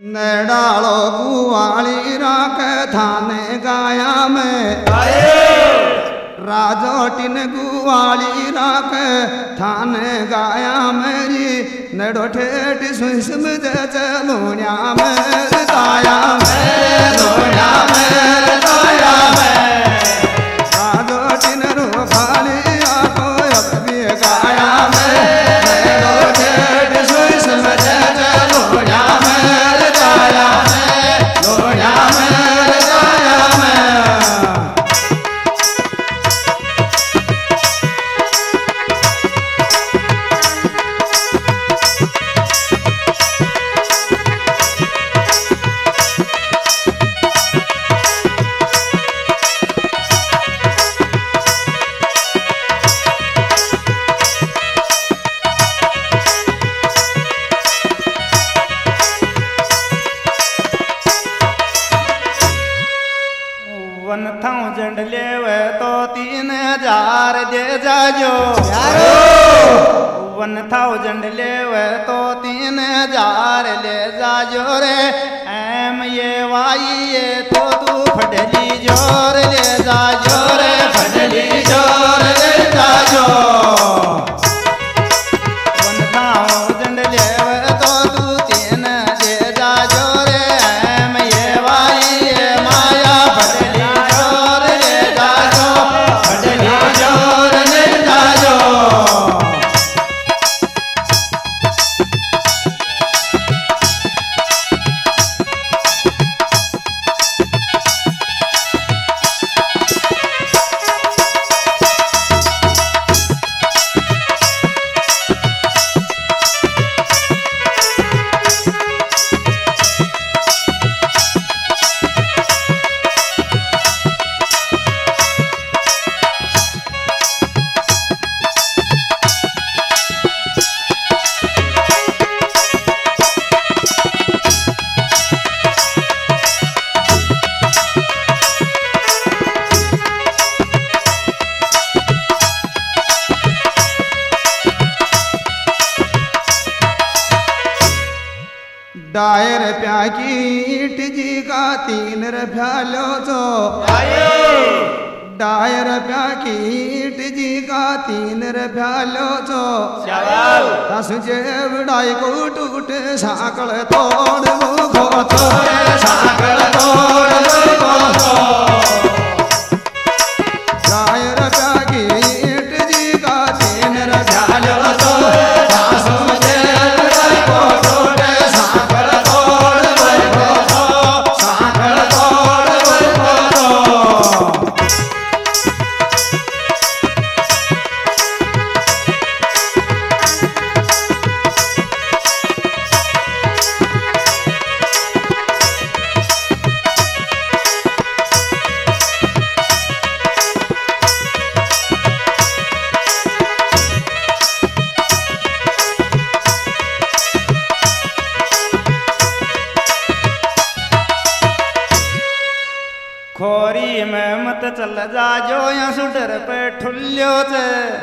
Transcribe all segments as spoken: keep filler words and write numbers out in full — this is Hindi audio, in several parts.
नडालो कुवाली राख थाने गाया में राजोटिन गुवाली राख थाने गाया मेरी नडो ठेठ सुसम चलूण्या में गाया में लोण्या में गाया में राजोटिन रूपाली आको अभी गाया में नडो ठेठ सुसम चलूण्या में गाया में लोण्या में गाया में वन थाउजेंड लेवे तो तीन हजार दे जाजो वन थाउजेंड लेवे तो तीन हजार ले जाजो रे एम ये वाई ये तो तू फटली जोर ले जाजो रे फटली जोर ले जाजो वन थाउजेंड लेवे तो तू तीन दे जाजो रे एम ये वाई ये माया फटली डायर प्या की ईट जी का तीन रुपया लो तो डायर प्या की ईट जी का तीन रुपया लो तो दस जेवड़ाई को टूट साकल तोड़ मुखो तो साकल तोड़ मुखो तो डायर प्या की ईट जी का तीन रुपया लो तो दस जेवड़ाई को टूट साकल खोरी में मत चल जाजो या सुडर पे ठुल्यो से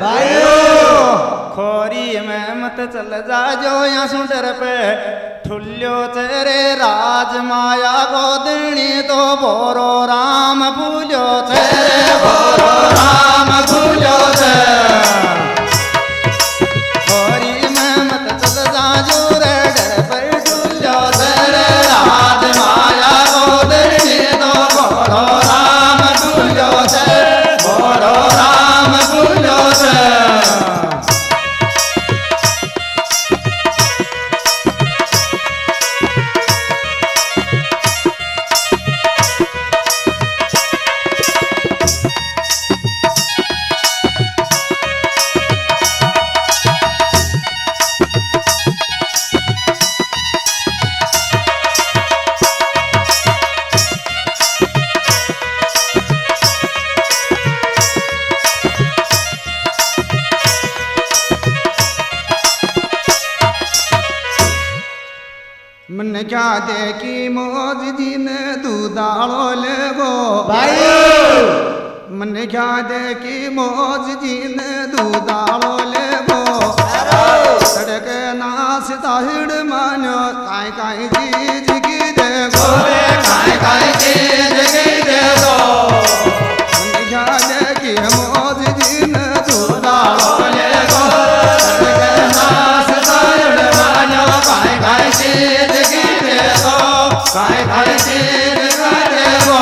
खोरी में मत चल जाजो या सुडर पे ठुल्यो से रे राज माया गोदनी तो बोरो राम भूलो से बोरो राम भूलो से खोरी में मत चल जाजो रे डर पे ठुल्यो से रे राज माया गोदनी तो बोरो राम भूलो से बोरो राम भूलो से मन क्या देखी मौज जी ने दूधाड़ो ले गो मन क्या देखी मौज जी ने दूधाड़ो ले गो सड़क नास ताहिड़ मानो काई काई चीज की काई थारी चीज करे वो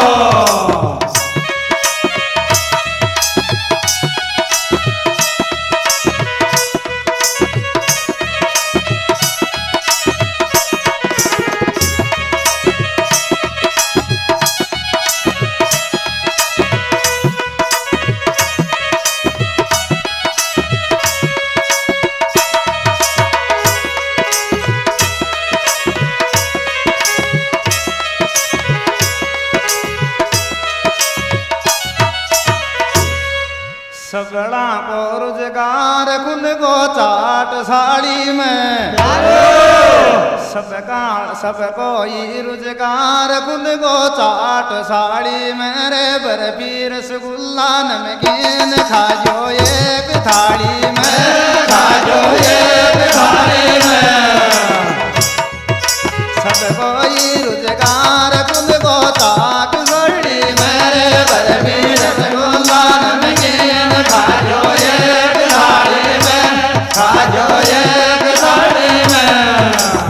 सबड़ा को रोजगार खुद को चाट साड़ी में सबका सबको ये रोजगार खुद को चाट साड़ी में रे बर्फी रसगुल्ला नमकीन खाजो एक थाली में खाजो एक थाली में सबको ये रोजगार खुद को चाट साड़ी में रे बर्फी रसगुल्ला नमकीन खाजो एक थाली में खाजो एक थाली में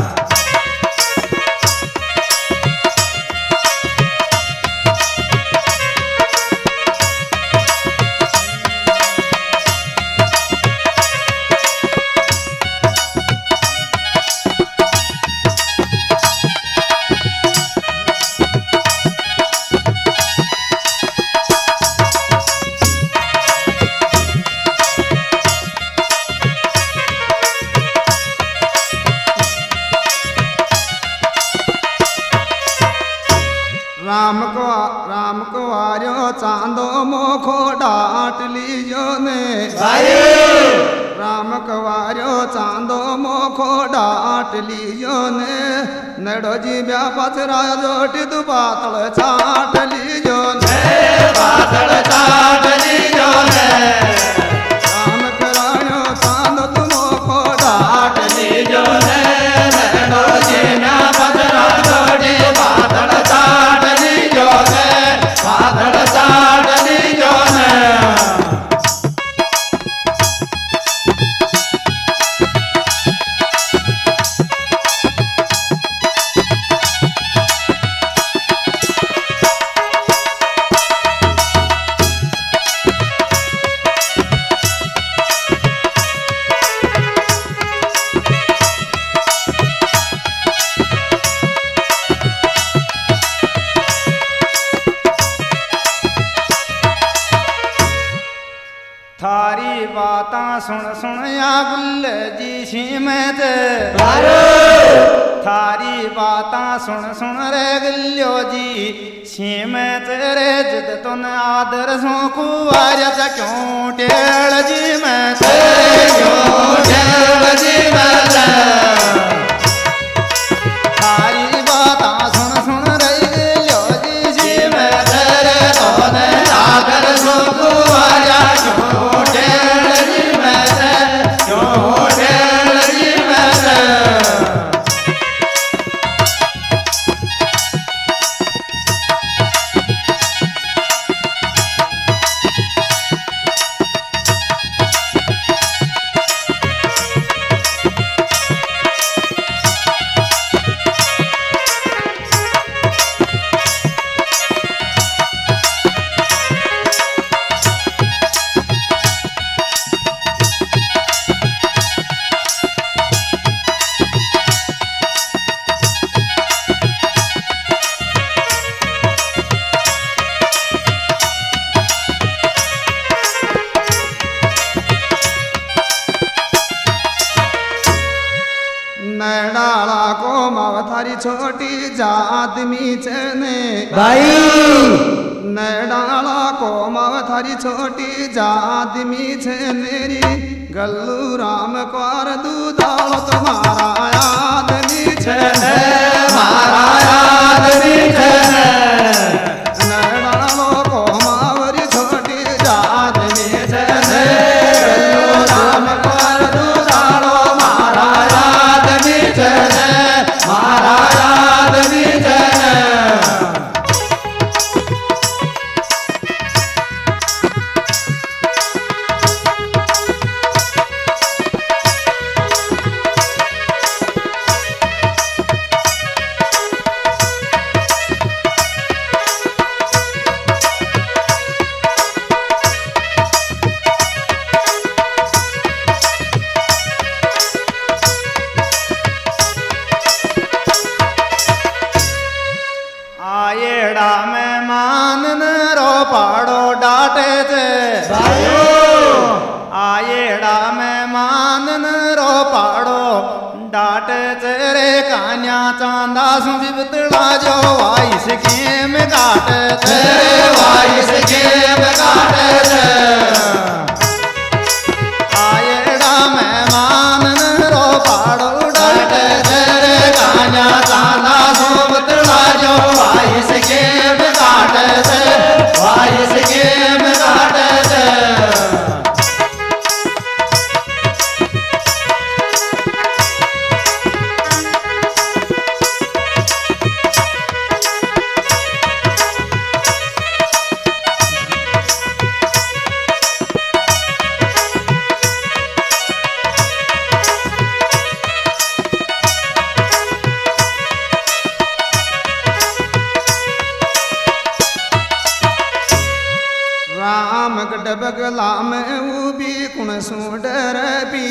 राम को राम को आर्यो चांदो मोखो डाट लीजो ने राम को आर्यो चांदो मोखो डाट लीजो ने नड़ो जी ब्या पचरा जोटी तू पातल चाट लीजो ने पातल चाट लीजो ने राम करायो चांदो तू मोखो डाट लीजो ने नड़ो जी ब्या पचरा जोटी पातल चाट लीजो ने पातल चाट लीजो ने थारी बातां सुन सुन या गुल जी सीमत थारी बातां सुन सुन रे गुल्यो जी सीमत रे जिद तुन आदर सो कुवार क्यों टेल जी मैं क्यों टेल जी मैं थारी बातां सुन सुन रे गुल्यो जी सीमत रे तुन आदर सो कुवार क्यों नैडाला को माव थारी छोटी जात मीचने भाई नैडाला को माव थारी छोटी जात मीचने री गल्लू राम क्वार दूधाल तुम्हारा याद मीचने मारा याद मीचने नैडालो को मावरी छोटी जात मीचने गल्लू राम क्वार दूधालो मारा याद मीचने मारा याद मीचने पाड़ो डाट चेरे कान्या चांदा सुबितला जो वाइस गेम काट तेरे वाइस गेम काट आयड़ा मेहमान रो पाड़ो डाट चेरे कान्या चांदा सुबितला जो वाइस गेम काट वाइस गेम काट राम गढ़ बगला में उबी कुण सुडर पी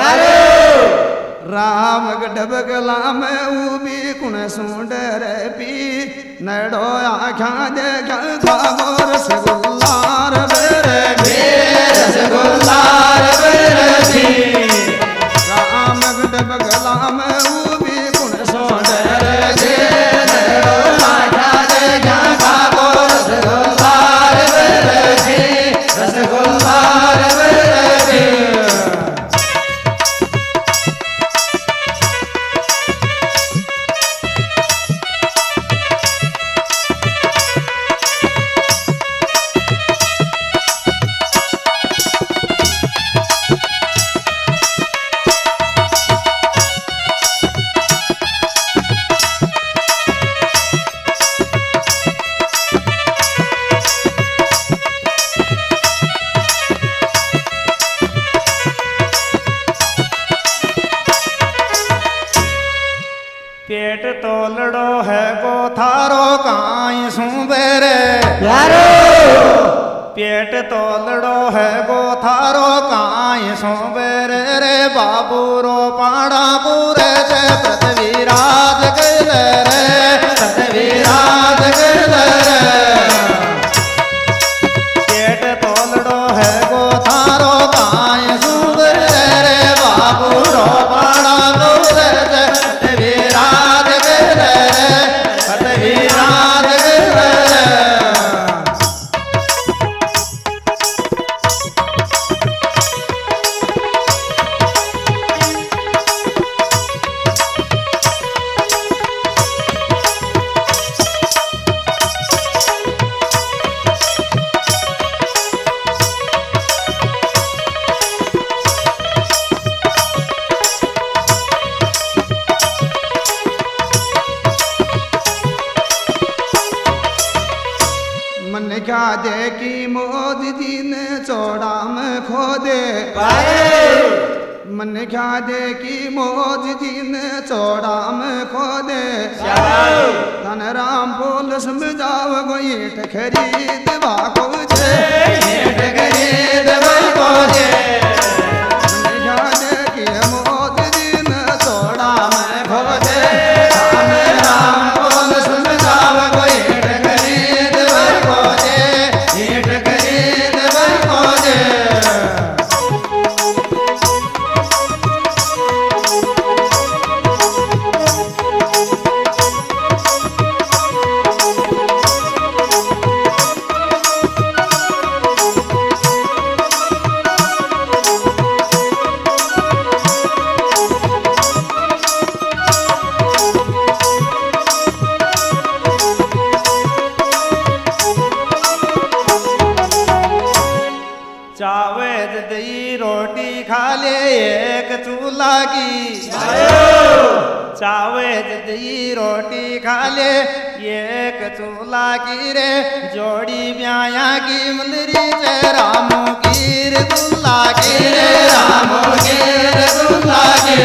राम गढ़ बगला में उबी कुण सुडर पी नड़ो आख्या देखा खाबो रसगुल्लार बेरे रसगुल्लार बेरे राम गढ़ बगला में उबी कुण सुडर पी नड़ो आख्या देखा खाबो रसगुल्लार बेरे रसगुल्लार बेरे पेट तोलड़ो है गो थारो काई सुबेरे पेट तोलड़ो है गो थारो काई सुबेरे रे बाबू रो पाड़ा पूरे से पृथ्वी राज कर रे पृथ्वी राज कर रे पेट तोलड़ो है गो थारो काई सुबेरे रे बाबू रो पाड़ा पूरे से पृथ्वी राज कर रे पृथ्वी राज कर रे मन क्या दे की मोदी जी ने चौड़ा में खो दे मन क्या दे की मोदी जी ने चौड़ा में खो दे धन राम बोल समझाव गोई खरीद बाको जे खरीद बाको जे मन क्या दे की मोदी जी ने चौड़ा में खो दे धन राम बोल समझाव गोई खरीद बाको जे ईट खरीद बाको जे चावेद दई रोटी खा ले एक चूल्हा की चावेद दई रोटी खा ले एक चूल्हा की रे जोड़ी ब्याया की मुंदरी से रामो की रे दुल्ला की रे रामो की रे दुल्ला की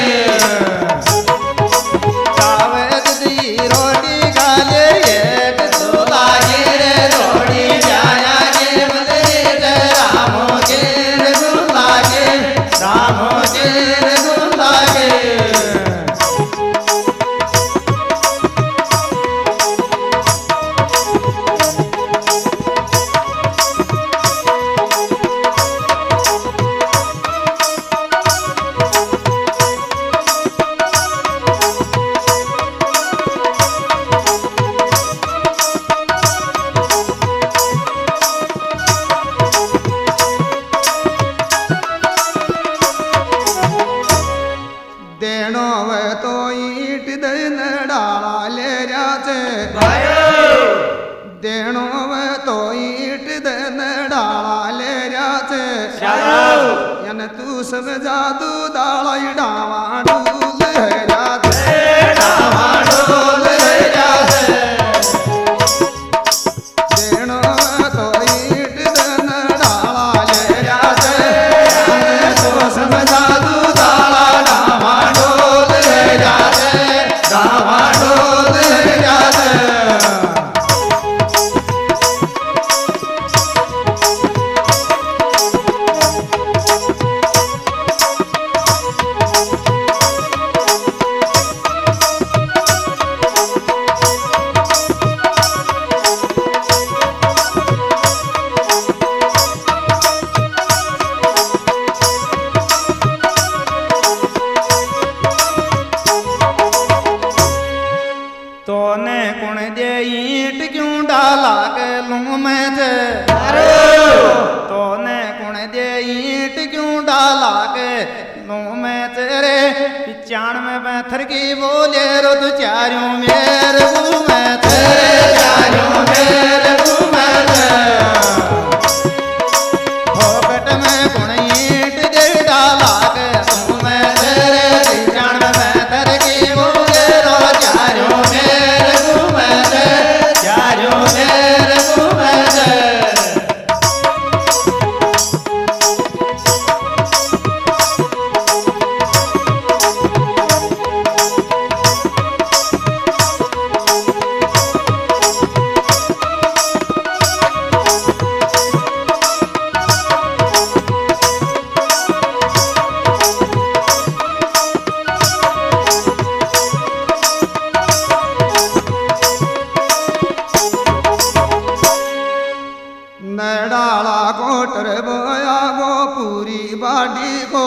चावेद दई रोटी खा ले एक चूल्हा की रे जोड़ी ब्याया की मुंदरी से रामो की रे दुल्ला की रामो की रे दुल्ला की देणो वे तो ईट देन डाला ले जाते यन तू सब जादू डाला डावा डूल है जाते डावा डूल है जाते देणो वे तो ईट देन डाला ले जाते यन तू सब जादू डाला डावा डूल है जाते डावा डूल है जाते तोने कुण दे ईंट क्यों डाला के लूं मैं ते तोने कुण दे ईंट क्यों डाला के लूं मैं तेरे पिचानवे पैंथर की बोले रुद चारों मेर घूमे तेरे चारों मेर घूमे फोकट में कुण ईंट दे डाला के लूं मैं तेरे पिचानवे पैंथर की बोले रुद चारों मेर घूमे चारों मेर घूमे नडाला कोटर बोया गो पूरी बाडी को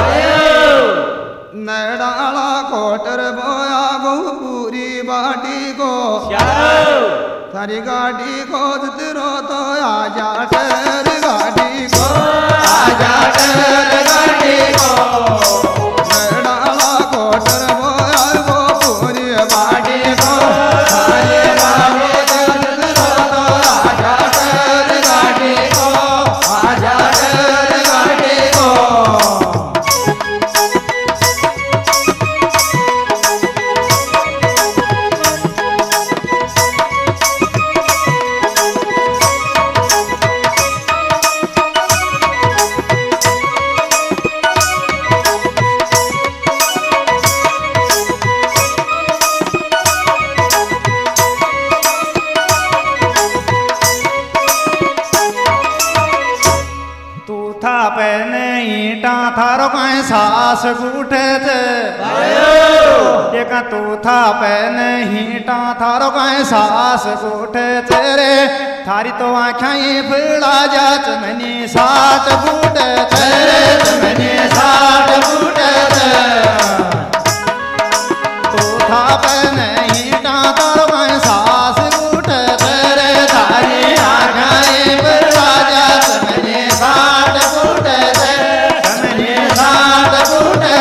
नडाला कोटर बोया गो पूरी बाडी को थारी गाड़ी को जितरो तो आजा टर गाड़ी को आजा टर गाड़ी को नडाला कोटर बोया गो पूरी बाडी को थारी गाड़ी को जितरो तो आजा टर गाड़ी को आजा टर गाड़ी को तू था पहने ईटा थारो कहीं सास उठे थे देखा तू था पहने ईटा थारो कहीं सास उठे तेरे थारी तो आँखें फिड़ा जा चमनी साठ फूटे तेरे चमनी साठ फूटे तू था पहने ईटा थारो कहीं सास उठे तेरे थारी आँखें फिड़ा जा चमनी साठ फूटे चमनी साठ फूटे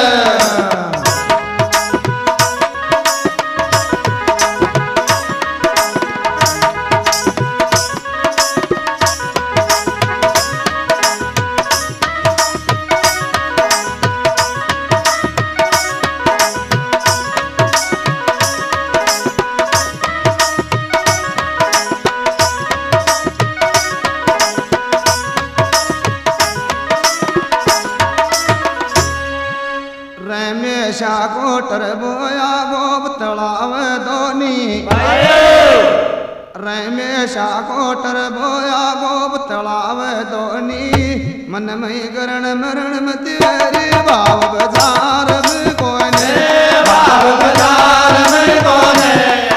रमेशा कोटर बोया गोब तलाव दोनी रमेशा कोटर बोया गोब तलाव दोनी मन मई करण मरण मत वेरी भाव बाजार में कोने भाव बाजार में कोने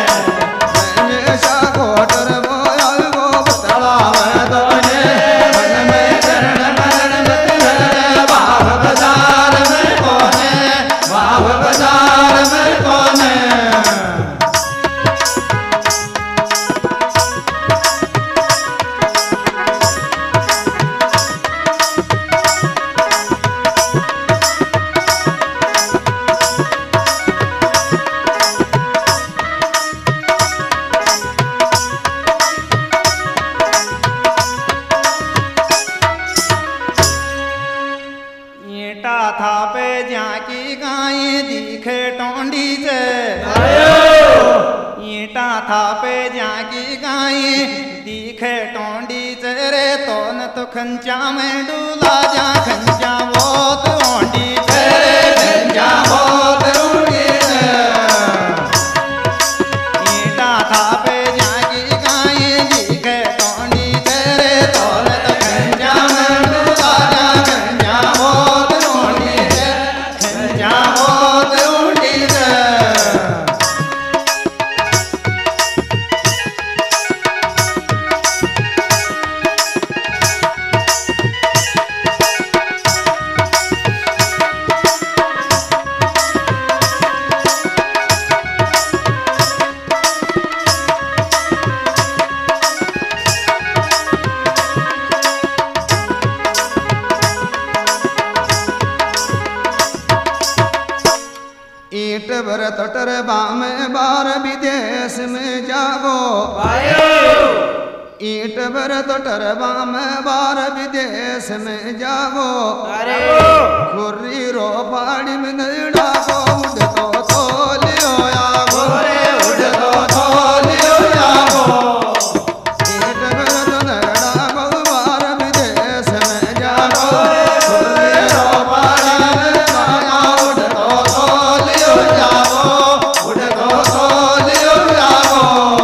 रमेशा कोटर बोया गोब तलाव दोनी मन मई करण मरण मत वेरी भाव बाजार में कोने भाव बाजार में कोने था पे जाकी गाई दिखे टोंडी चेरे तो न तो खंचा में डूला जा खंचा बहुत ओंडी चेरे खंचा बहुत रूड़ी ईटा था पे जाकी गाई दिखे टोंडी चेरे तो न तो खंचा में डूला जा खंचा बहुत ओंडी खंचा बहुत ओंडी ईट भर तटर बाम बार विदेश में जावो ईट भर तटर बाम बार विदेश में जावो खुर्री रो पाड़ी में नड़ा को उड़ तो तो लियो आगो उड़ तो तो लियो आगो ईट भर तो नड़ा को बार विदेश में जावो खुर्री रो पाड़ी में नड़ा उड़ तो तो लियो जावो उड़ तो तो लियो जावो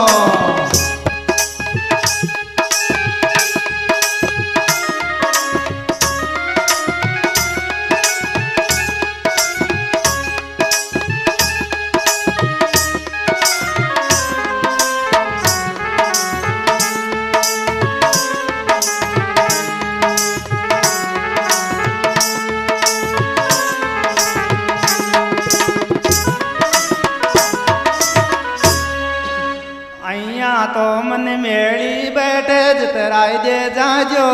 अइया तो मन मेली बैठे जतराय दे जाजो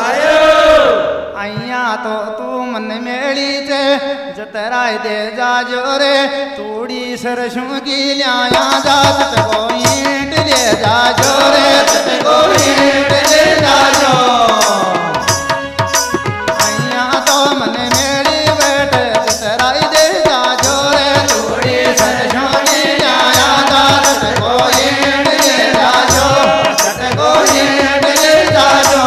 अइया तो तू मन मेली जे जतराय दे जाजो रे तूड़ी सरसों की लिया जात को ईंट ले जाजो रे को ईंट ले जाजो अइया तो मन मेली बैठे जतराय दे जाजो रे तूड़ी सरसों की लिया जात को ईंट ले जाजो को ईंट ले जाजो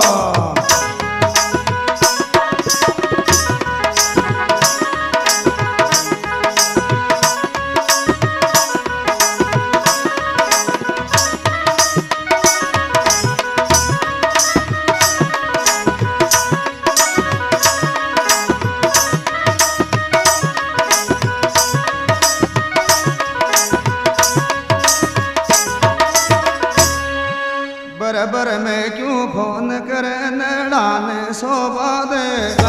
बरबर में क्यों फोन करे नड़ान शोभा दे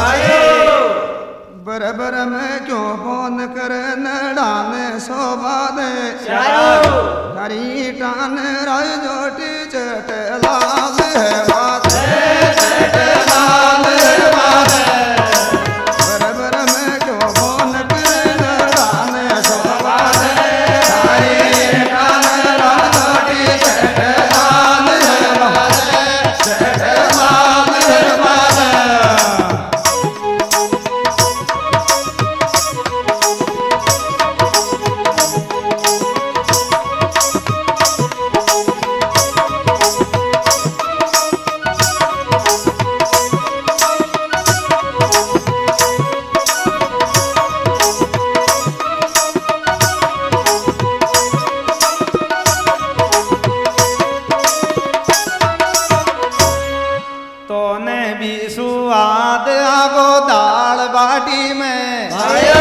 बरबर में क्यों फोन करे नड़ान शोभा दे हरी टान राय जोटी चट लाल है बात चट लाल है बात बरबर में क्यों फोन करे नड़ान शोभा दे हरी टान राय जोटी चट लाल है बात चट लाल है बात तोने भी सुआद आगो दाल बाटी में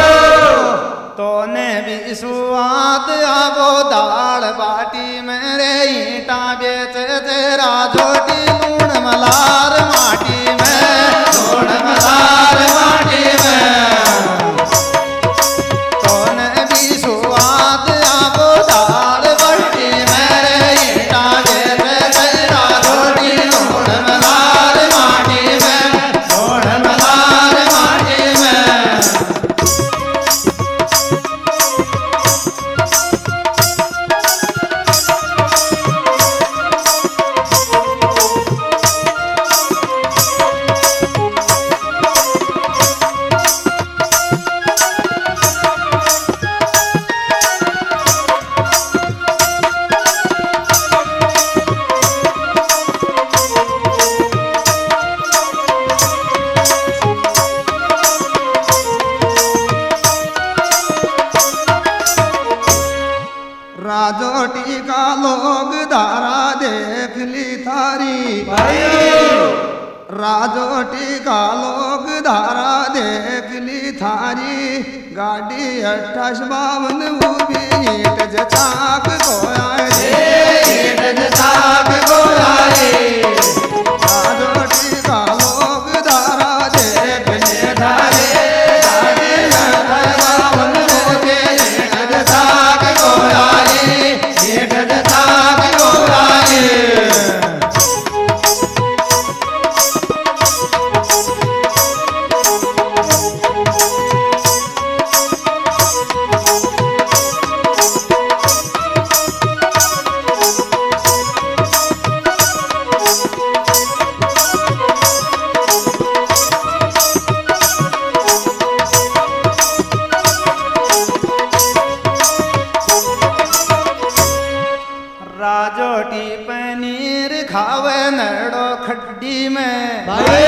तोने भी सुआद आगो दाल बाटी में रे ईटा बेच तेरा जोटी लूण मलार माटी में लूण मलार माटी में तोने भी सुआद आगो दाल बाटी में रे ईटा बेच तेरा जोटी लूण मलार माटी में लूण मलार माटी में का लोग धारा देख ली थारी राजोटी का लोग धारा देख ली थारी गाड़ी अट्ठाईस बावन वो भी ईट जचाक को आए ईट जचाक को आए राजोटी का लोग धारा देख ली थारी गाड़ी अट्ठाईस बावन वो भी ईट जचाक को आए ईट जचाक को आए राजोटी पनीर खावे नरड़ो खड्डी में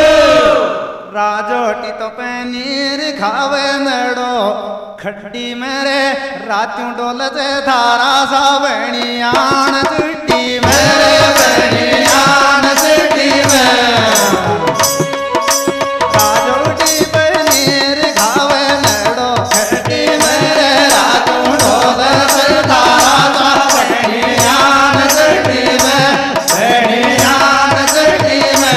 राजोटी तो पनीर खावे नरड़ो खड्डी में रे रात्यों डोल से धारा सा बणियान चुट्टी में रे बणियान चुट्टी में राजोटी पनीर खावे नरड़ो खड्डी में रे रात्यों डोल से धारा सा बणियान चुट्टी में बणियान चुट्टी में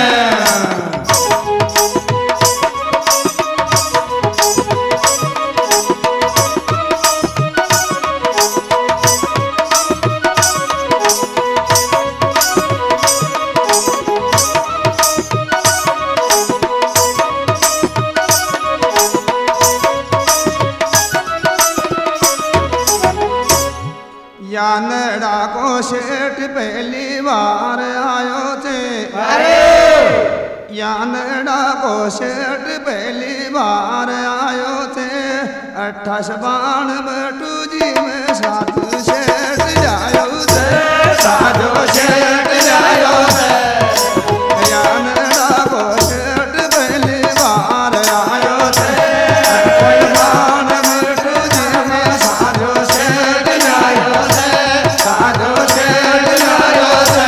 यानड़ा को सेठ पहली बार आयो थे यानड़ा को सेठ पहली बार आयो थे अट्ठाईस बाण बटू जी में साथ सेठ जायो थे साधो सेठ जायो है यानड़ा को सेठ पहली बार आयो थे अट्ठाईस बाण बटू जी में साधो सेठ जायो थे साधो सेठ जायो है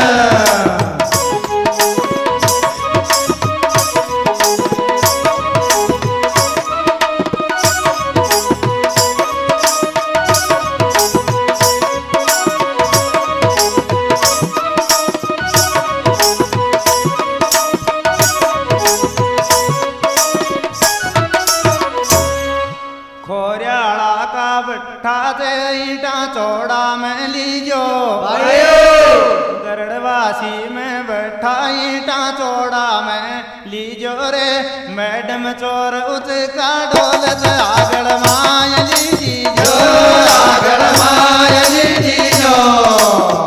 खोरियाला का बट्ठा से ईटा चौड़ा में लीजो गरड़वासी में बैठा ईटा चौड़ा में लीजो रे मैडम चोर उसका ढोल से आगड़ माय लीजी जो आगड़ माय लीजी जो